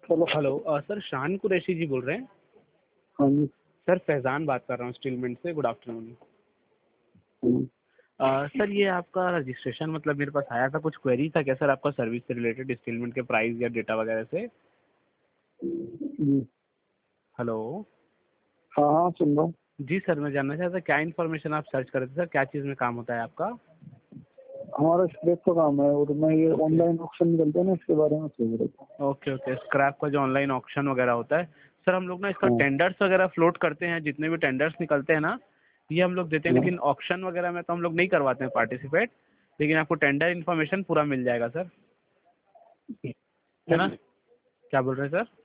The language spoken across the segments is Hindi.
चलो। हेलो सर, शान कुरैशी जी बोल रहे हैं? हाँ जी। सर फैज़ान बात कर रहा हूँ स्टीलमेंट से। Good afternoon. सर ये आपका रजिस्ट्रेशन मतलब मेरे पास आया था, कुछ क्वेरी था क्या सर आपका सर्विस से रिलेटेड, स्टीलमेंट के प्राइस या डेटा वगैरह से? जी। हेलो। हाँ हाँ, सुन रहा हूँ। जी सर, मैं जानना चाहता था क्या इन्फॉर्मेशन आप सर्च कर रहे थे सर, क्या चीज़ में काम होता है आपका? हमारा स्क्रैप का काम है और मैं ये ऑनलाइन ऑक्शन निकलते हैं ना, इसके बारे में सोच रहा था। ओके ओके, स्क्रैप का जो ऑनलाइन ऑक्शन वगैरह होता है सर, हम लोग ना इसका हाँ टेंडर्स वगैरह फ्लोट करते हैं, जितने भी टेंडर्स निकलते हैं ना ये हम लोग देते हैं, हाँ। लेकिन ऑक्शन वगैरह में तो हम लोग नहीं करवाते हैं पार्टिसिपेट, लेकिन आपको टेंडर इन्फॉर्मेशन पूरा मिल जाएगा सर, है ना? क्या बोल रहे हैं सर?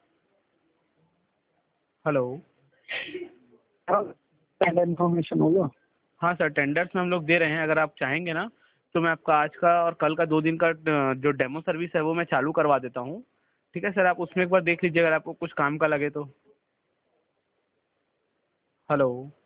हेलो। इन्फॉर्मेशन होगा। हाँ सर, टेंडर्स में हम लोग दे रहे हैं, अगर आप चाहेंगे ना तो मैं आपका आज का और कल का 2 दिन का जो डेमो सर्विस है वो मैं चालू करवा देता हूँ। ठीक है सर, आप उसमें एक बार देख लीजिए अगर आपको कुछ काम का लगे तो। हेलो।